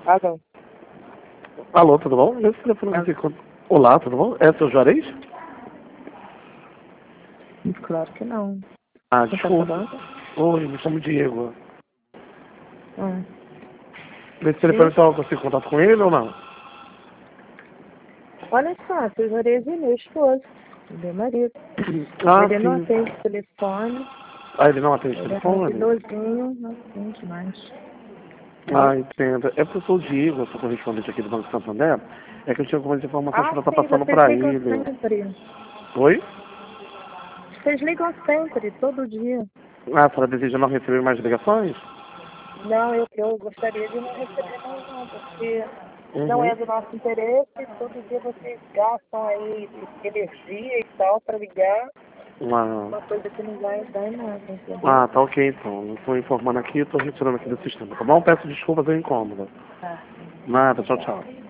Ah, não. Alô, tudo bom? Esse telefone aqui. Olá, tudo bom? É seu Juarez? Claro que não. Ah, Quem tá desculpa. falando? Oi, me chamo Diego. Ah. Esse telefone só consigo contato com ele ou não? Olha só, seu Juarez é meu esposo, meu marido. Ah, Ele não sim. atende o telefone. Ah, ele não atende o Ele é telefone? rapidosinho, não atende mais. Ah, entendo. É porque eu sou o Diego, eu sou correspondente aqui do Banco Santander. É que eu tinha algumas informações Ah, para estar sim, passando vocês para ligam ele. sempre. Oi? Vocês ligam sempre, todo dia. Ah, a senhora deseja não receber mais ligações? Não, eu gostaria de não receber mais não, porque não Uhum. é do nosso interesse. Todo dia vocês gastam aí energia e tal para ligar. Ah, Uma coisa que não vai dar em nada, entendeu? ah, tá ok então. Estou informando aqui, estou retirando aqui do sistema, tá bom? Peço desculpas pelo incômodo. Tá. Nada, tchau, Tchau. tchau.